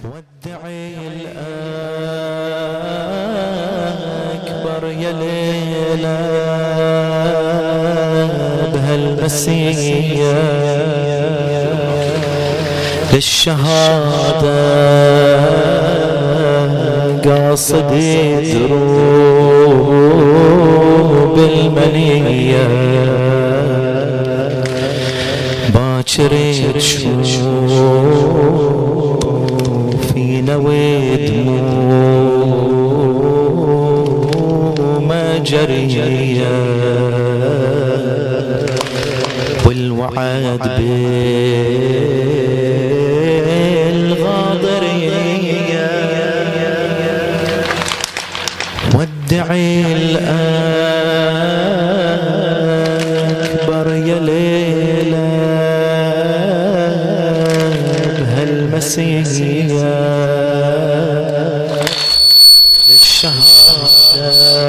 ودعي الأكبر يا ليلى بهالمسية للشهادة قاصد دروب المنية باكر تشوفينا ودموم جرية والوعد بالغاضرية ودعي الأكبر يا ليلى بهالمسية للشهادة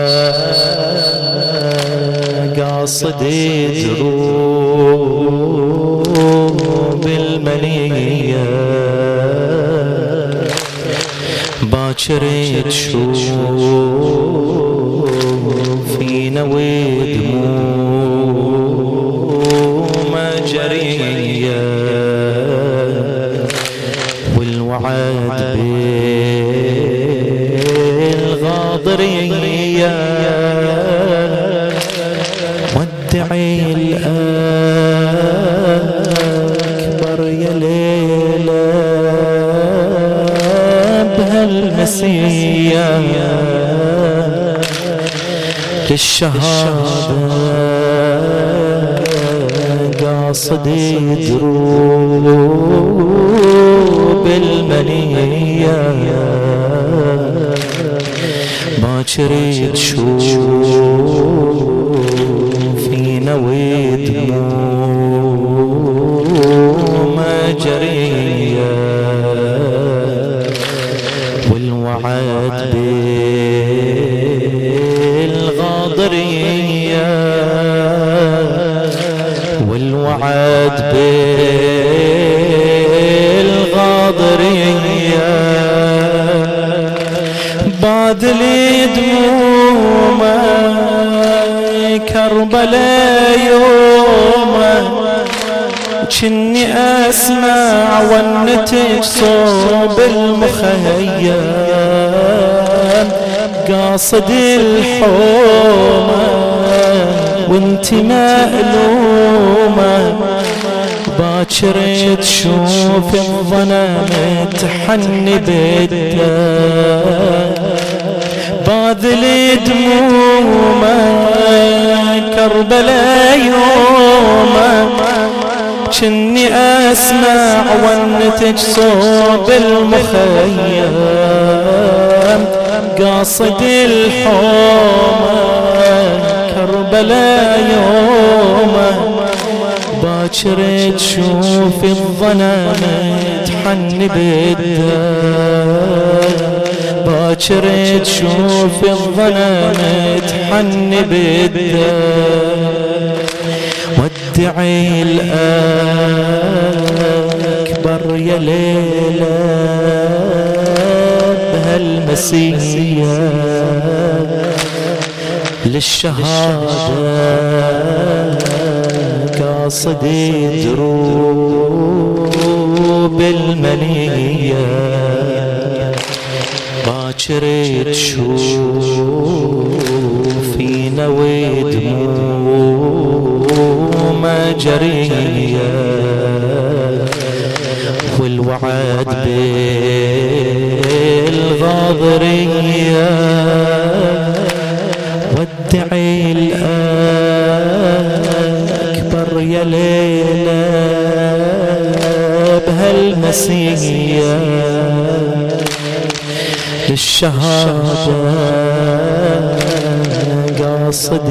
قاصد دروب المنية باكر تشوفينا ودموم جرية والوعد بالغاضرية ودعي الأكبر يا ليلى بهالمسية للشهادة قاصد دروب المنية باكر تشوفينا ودموم جرية والوعد بالغاضرية والوعد بالغاضرية باذلي دمومه كربلاء يومه جني اسمع والنتج صوب المخيم قاصد الحومه وانت مألومه باكر تشوف الظلام تحني بالدم باذلي دمومه كربلاء يومه جني اسمع والنتج صوب المخيم قاصد الحومه كربلاء يومه باكر تشوف الظلام تحني بالدم باكر تشوف الظلام تحني بالدم ودعي الأكبر يا ليلى بهالمسية للشهادة قاصد دروب المنية باكر تشوفينا ودموم جرية والوعد بالغاضرية ودعي الأكبر يا ليلى بهالمسية للشهادة قاصد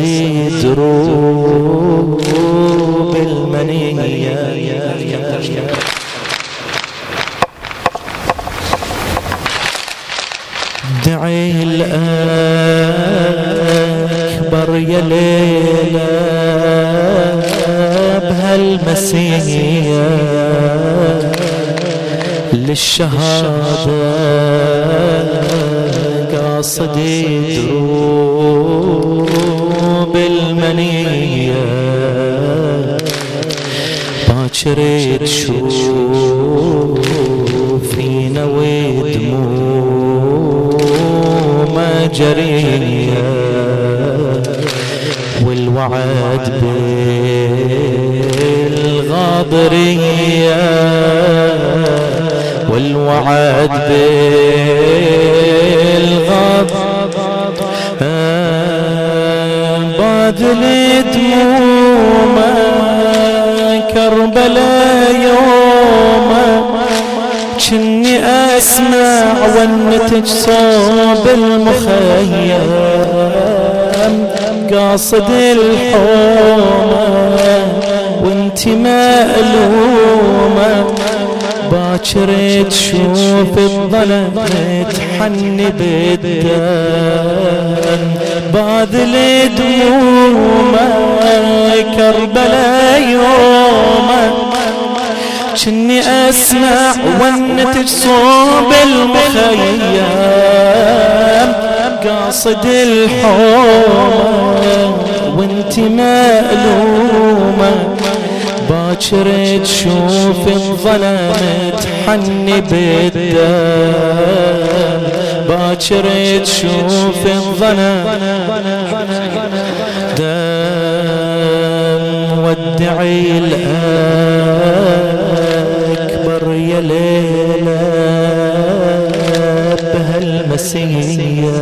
دروب المنية دعي الأكبر يا ليلى بهالمسية للشهادة قاصد دروب المنية باكر تشوفينا ودموم جرية والوعد بالغاضرية والوعد بالغاض باذل دمومه كربلاء يومه كني اسمع والنتج صوب المخيم قاصد الحومه وانتي مألومه باكر تشوف الظلم تحني بالدم باذل دمومه كربلاء يومه كني اسمع والنتج صوب المخيم قاصد الحومه وانتي مألومه باكر تشوف الظلم تحني بالدم باكر تشوف الظلم دم ودعي الأكبر يا ليلى بهالمسية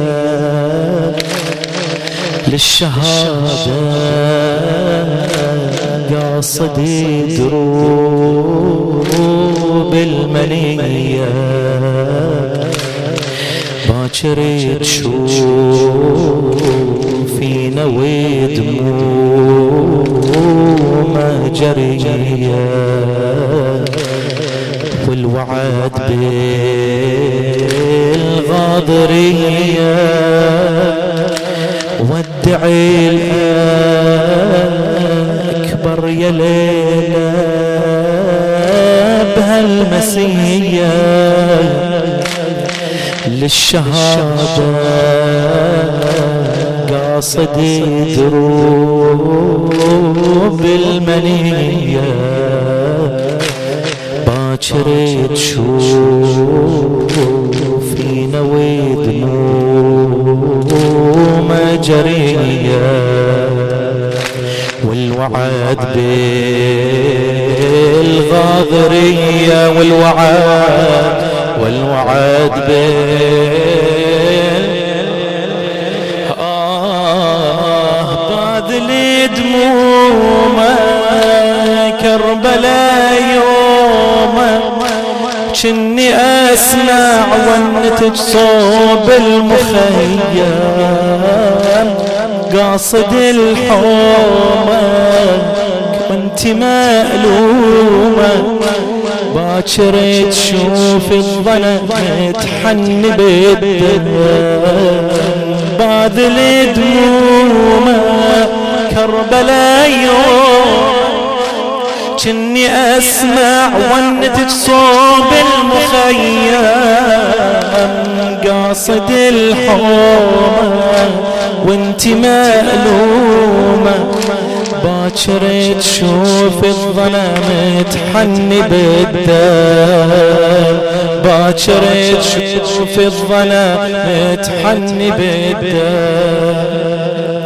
للشهادة قاصد دروب المنية باكر تشوفينا ودموم جرية والوعد بالغاضرية ودعي الأكبر يا ليلى بهالمسية للشهادة قاصد دروب المنية باكر تشوفينا ودموم جرية والوعد بالغاضرية والوعد باذل دمومه كربلاء يومه كني اسمع والنتج صوب المخيم قاصد الحومه وانتي مألومه باكر تشوف الظلم تحني بالدم باذل دمومه كربلاء يوم كني اسمع والنتج صوب المخيم قاصد الحومه وانتي مألومه باكر تشوف الظلم تحني بالدم باكر تشوف الظلم تحني بالدم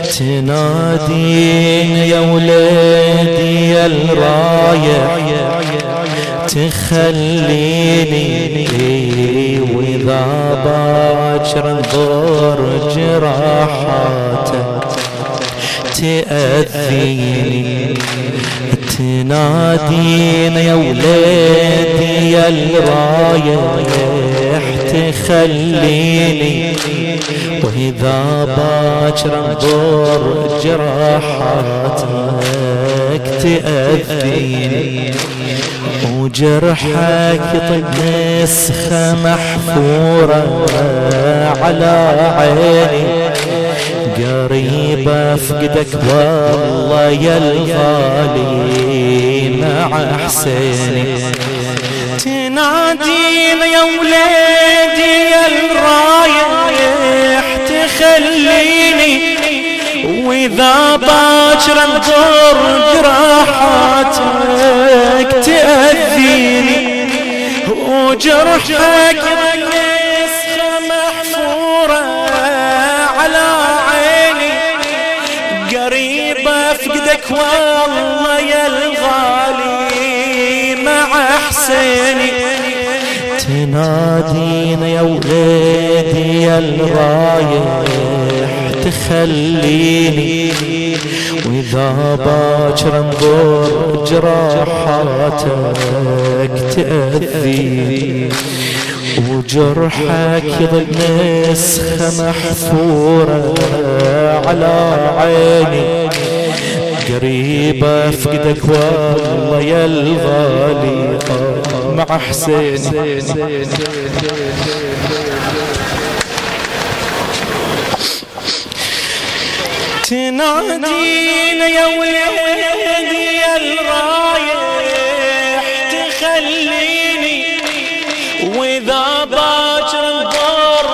تنادين يا ولادي يا الرايح تخليني واذا باكر انظر جراحاته تأذيني تنادين يا ولادي يا الرايح تخليني واذا باكر انظر جراحاتك تأذيني وجرحك يطق نسخة محفورة على عيني قريب افقدك والله يا الغالي مع حسيني تنادينا يا وليدي يا الرايح تخليني، واذا باكر انظر جراحاتك تأذيني، وجرحك النسخة محفورة على عيني، قريب افقدك والله يا الغالي مع حسيني. تنادينا يا وليدي يا الرايح تخليني، واذا باكر انظر جراحاتك تأذيني، وجرحك يظل نسخة محفورة على عيني، قريب افقدك والله يا الغالي مع حسيني. تنادينا يا وليدي يا الرايح تخليني، واذا باكر انظر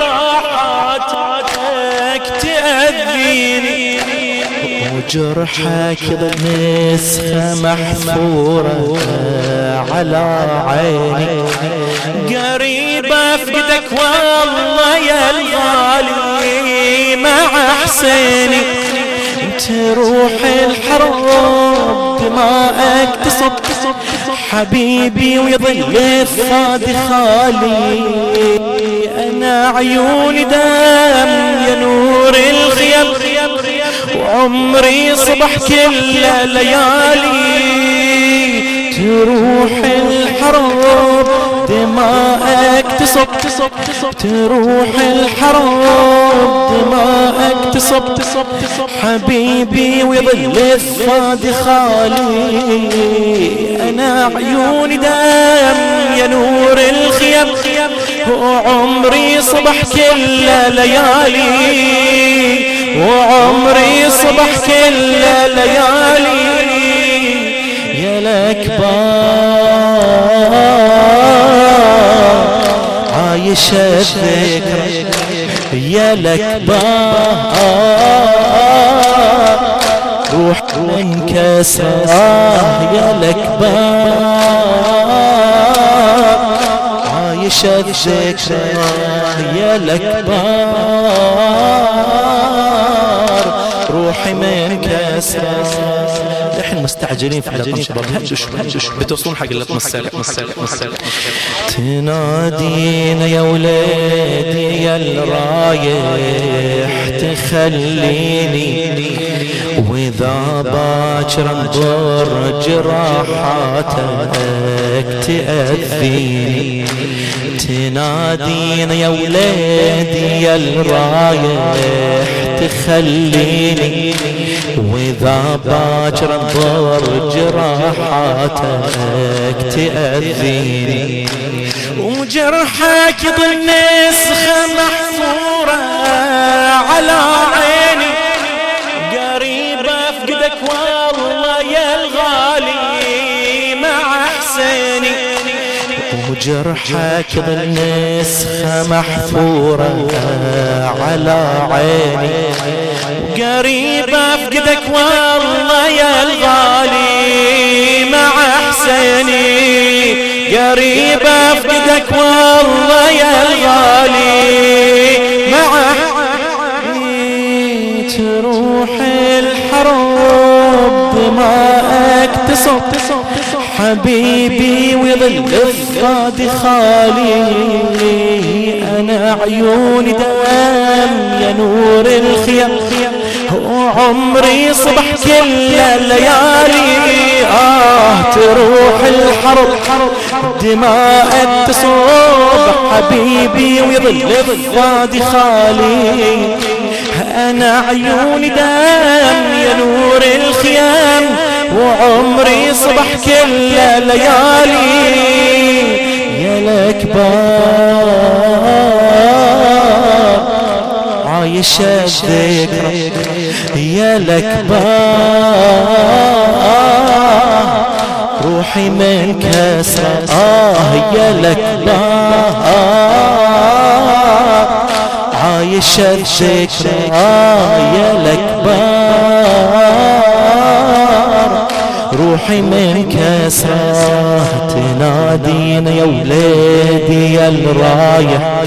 جراحاتك تأذيني، وجرحك يظل نسخة محفورة على عيني، قريب افقدك والله يا الغالي مع حسيني. تروح الحرب دماءك تصب حبيبي ويظل الفادي خالي، انا عيوني دم يا نور الخيل، وعمري صبح كل ليالي. تروح الحرب دماءك تصب، تروح الحرب دماءك تصب حبيبي ويظل الفادي خالي، انا عيوني دم يا نور الخيل، وعمري صبح كل ليالي، وعمري صبح كل ليالي. يا الأكبر عايش الذكرى، يا الأكبر روح انكسر، يا الأكبر عايش الذكرى، يا الأكبر روحي منكسر. الحين مستعجلين في حلقة شباب، هدش بتوصلون حق اللي تمسلك. تنادينا يا وليدي يا الرايح تخليني، واذا باكر انظر جراحاتك تأذيني. تنادينا يا وليدي يا الرايح تخليني، واذا باكر انظر جراحاتك تأذيني، وجرحك يظل نسخة محفورة على عيني، قريب افقدك والله يا الغالي مع حسيني. وجرحك يظل نسخة محفورة على عيني، قريب افقدك والله يا الغالي مع حسيني، قريب افقدك والله يا الغالي مع حسيني. تروح الحرب دماءك تصب حبيبي ويظل الفادي خالي، انا عيوني دم يا نور الخيل، وعمري صبح كل الليالي. تروح الحرب دماءك تصب حبيبي ويظل الفادي خالي، انا عيوني دم يا نور الخيام، وعمري صبح كل ليالي. يا الأكبر عايش الذكرى، يا الأكبر روح روحي من كسرة يا الأكبر عايش الذكرى يا الأكبر روحي من كسرة تنادينا يا ولادي يا الرايح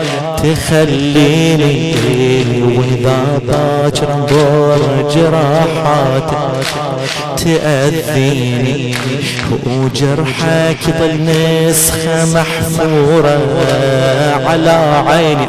تخليني وإذا باكر انظر جراحاتك تأذيني وجرحك ظل نسخة محفورة على عيني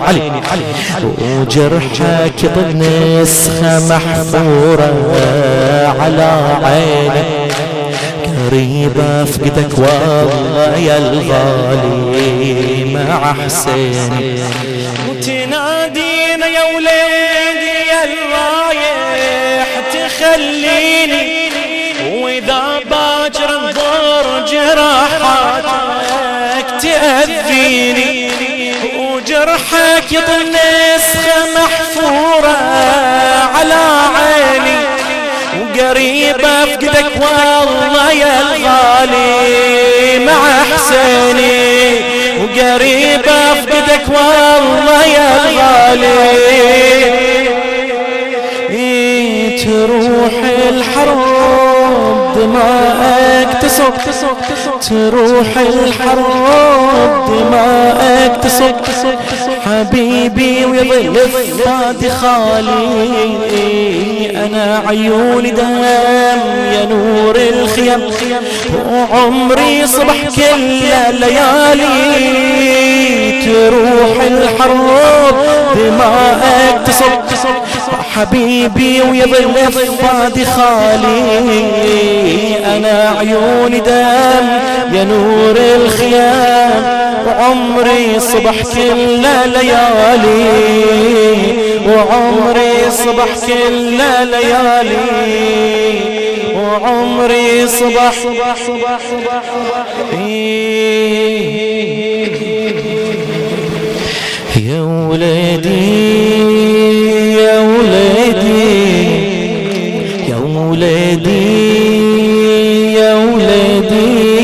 وجرحك ظل نسخة محفورة على عيني قريبة فقدك والله يا الغالي مع حسين وتنادينا يا ولادي يا الرايح تخليني وإذا باكر انظر جراحاتك تأذيني وجرحك يظل نسخة محفورة على عيني وقريبة افقدك والله يا الغالي مع حسيني وقريبة افقدك والله يا الغالي تروح الحرب دماءك تصب تروح الحرب دماءك تصب حبيبي ويظل فادي خالي أنا عيوني دم يا نور الخيم وعمري صبح كل الليالي تروح الحرب دماءك تصب حبيبي ويظل فادي خالي أنا عيوني دم يا نور الخيام وعمري صبح كل ليالي وعمري صبح كل ليالي وعمري صبح يا ولدي يا ولدي يا ولدي يا ولدي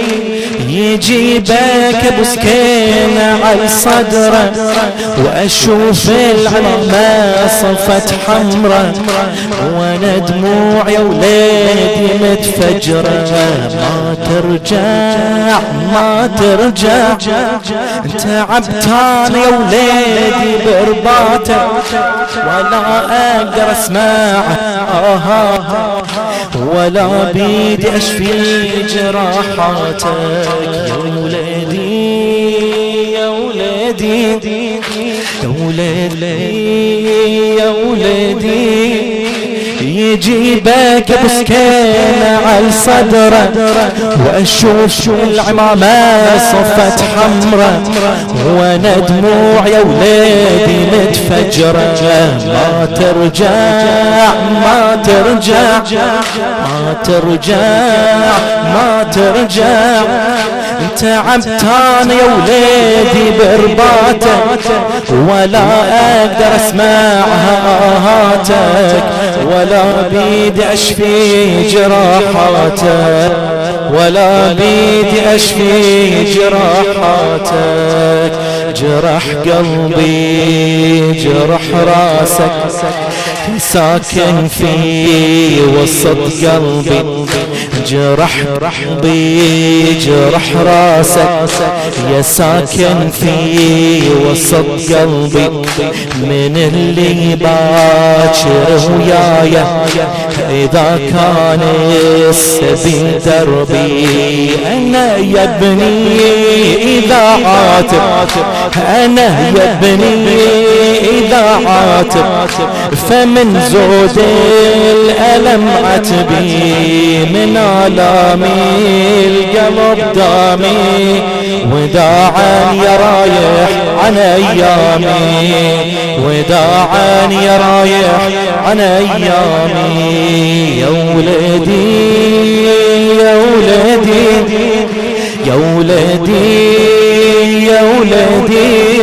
يجيبك ابو سكينة على صدره واشوف العمى صفت حمره وانا دموع يا ولادي متفجره ما ترجع ما ترجع انت عبتان يا ولادي برباته ولا اقدر اسمعه ولا بيدي اشفي جراحاتك يا ولدي يا ولدي يا ولدي يا ولدي يجيبك ابو سكينة على صدره واشوف العمامة صفت حمره وانا دموع يا ولادي متفجره ما ترجع ما ترجع ما ترجع ما ترجع انت عبتان يا ولادي برباتك ولا اقدر اسمع هاتك ولا بيدي اشفي جراحاتك ولا بيدي اشفي جراحاتك جرح قلبي جرح راسك ساكن في وسط قلبي جرح قلبي جرح راسك يا ساكن في وسط قلبي من اللي باكر ويايا اذا كان السبيل دربي انا يا ابني اذا عاتب انا يا ابني اذا عاتب فمن زود الالم عتبي من آلامي القلب دامي وداعا يا رايح عن ايامي وداعا يا رايح عن ايامي يا ولدي يا ولدي يا ولدي يا ولدي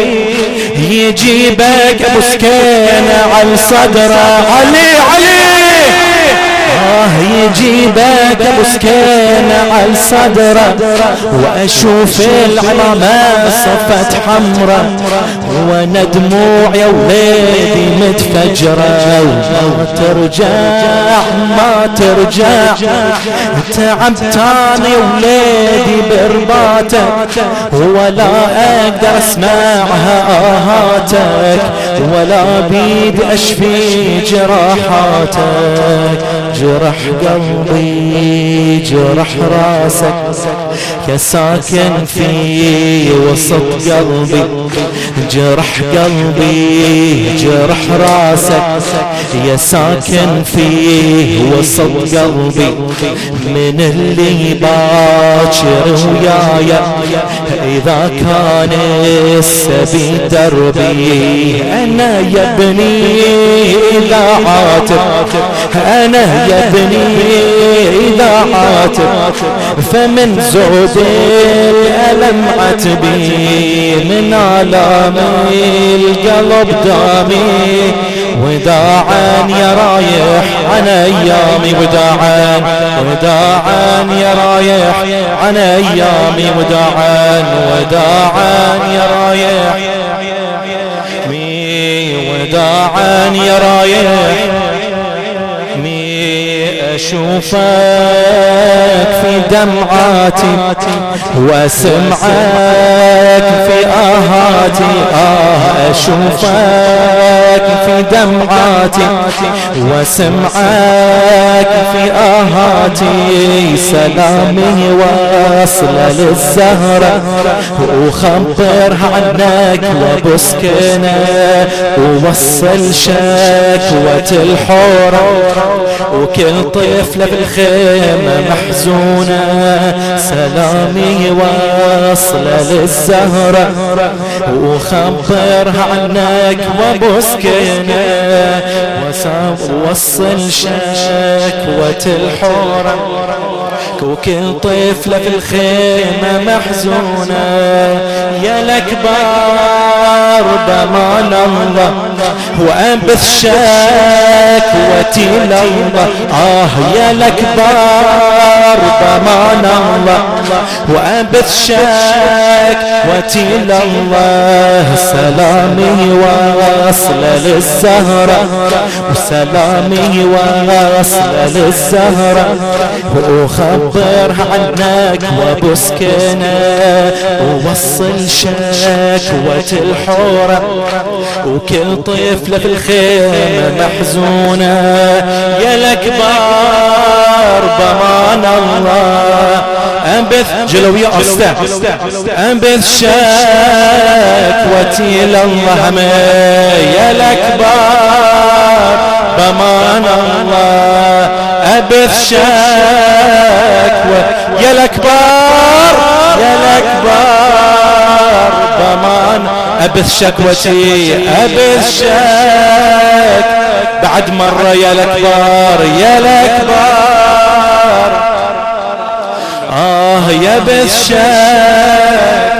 يجيبك ابو سكينة على صدره علي علي يجيبك ابو سكينة على صدره واشوف العلامة صفت حمرة وانا دموع يا وليدي متفجرة وما ترجع ما ترجع تعبتاني يا وليدي برباتك ولا اقدر اسمعها آهاتك ولا بيد اشفي جراحاتك جرح قلبي جرح راسك يا ساكن في وسط قلبي جرح قلبي جرح راسك يا ساكن في وسط قلبي من اللي باكر ويايا اذا كان السبيل دربي انا يا ابني اذا عاتب انا يا ابني اذا عاتب فمن زود الالم عتبي من آلام القلب دامي وداعا يا رايح عن ايامي وداعا يا رايح عن ايامي وداعا يا رايح وداعا يا رايح اشوفك في دمعاتي واسمعك في آهاتي اشوفك في دمعاتي واسمعك في آهاتي سلامي واصل للزهرة وخبرها عنك وبسكنة ووصل شكوة الحورة وكل طفلة بالخيمة محزونة سلامي واصلة للزهرة وخبرها عنك وبسكنة ووصل شكوة الحورة وكل طفلة في الخيمة محزونة يا الأكبر بمان الله وأنبث شكوتي لله يا الأكبر بمان الله وأنبث شكوتي لله سلامي واصل للزهرة وسلامي واصل للزهرة وخبرها عنك وبسكنة ووصل شكوة الحورة وكل طفلة في الخيمة محزونة يا الأكبر بمان الله أنبث جلوية أستا أنبث شكوتي لله يا الأكبر بمان الله أبث شكوى يا الأكبر بمان أبث شكوتي أبث شك بعد مرة يا الأكبر يا بث شك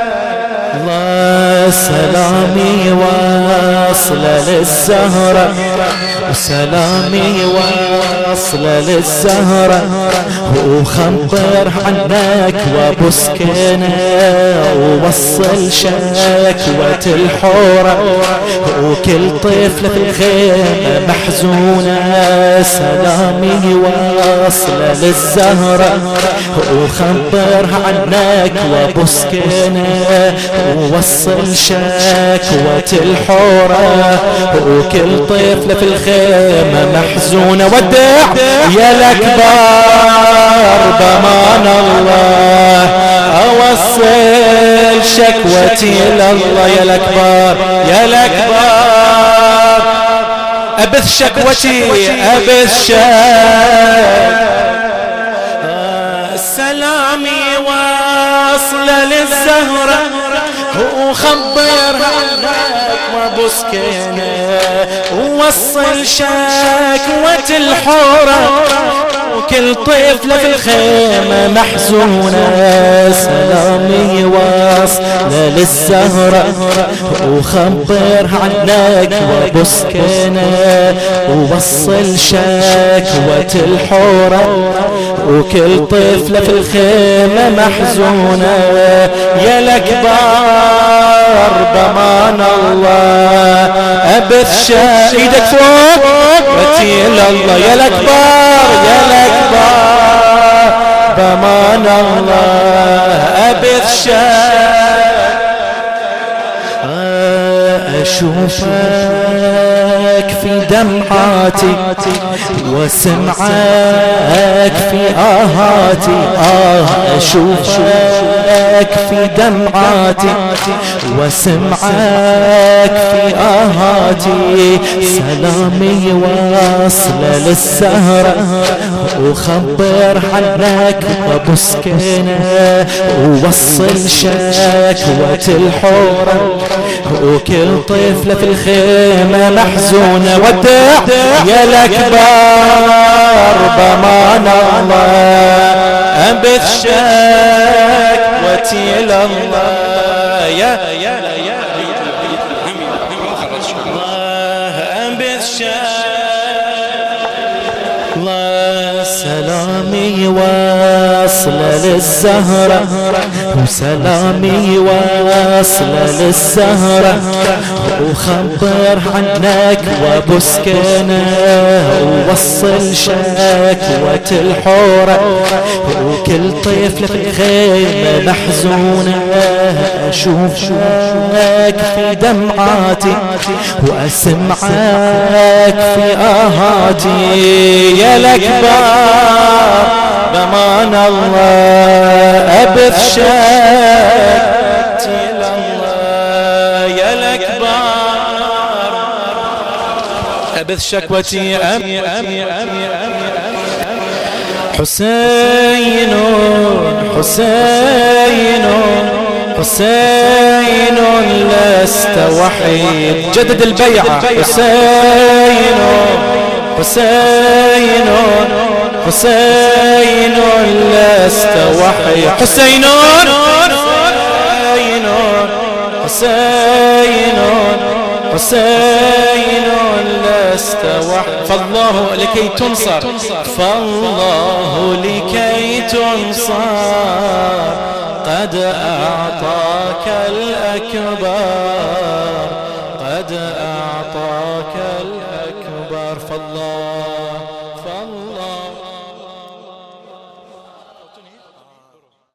الله سلامي واصل للزهرة وسلامي واصل للزهرة وخبر عنك وبسكنة ووصل شكوة الحورة وكل طفلة في الخيمة محزونة سلامي واصل للزهرة وخبرها عنك وبسكنة ووصل شكوة الحورة وكل طفلة في الخيمة محزونة ودع يا الأكبر بمان الله أوصل شكوتي لله يا الأكبر أبث شكوتي أبث سلامي واصل للزهرة وخبرها عنك وابو سكينة ووصل شكوة الحورة وكل طفلة في الخيمة محزونة سلامي واصل للزهرة وخبر عنك وابو سكينة ووصل شكوة الحورة وكل طفلة في الخيمة محزونة يا الأكبر بمان الله أبث ايدك فوق وتيل الله يا الأكبر يا الأكبر بمان الله أبث أشوفك في دمعاتي وسمعك في آهاتي أشوفك في دمعاتي وسمعك في آهاتي سلامي واصل للسهرة وخبر عنك وابو سكينة ووصل شكوة الحورة وكل طفلة في الخيمة محزونة ودع يا الأكبر بمان الله أبث شكوتي لله يا الله أبث الله سلامي واصل للزهرة وسلامي واصل للزهرة وخبر عنك وابو سكينة ووصل شكوة الحورة وكل طفلة في الخيمة محزونة أشوفك في دمعاتي وأسمعك في آهاتي يا الأكبر بمان الله أبث شكوتي لله يا الأكبر أبث شكوتي حسين حسين حسين لست وحيد جدد البيعة حسين حسين حسين لست وحيد حسين حسين حسين لست وحيد فالله لكي تنصر فالله لكي تنصر قد أعطاك الأكبر قد أعطاك الأكبر فالله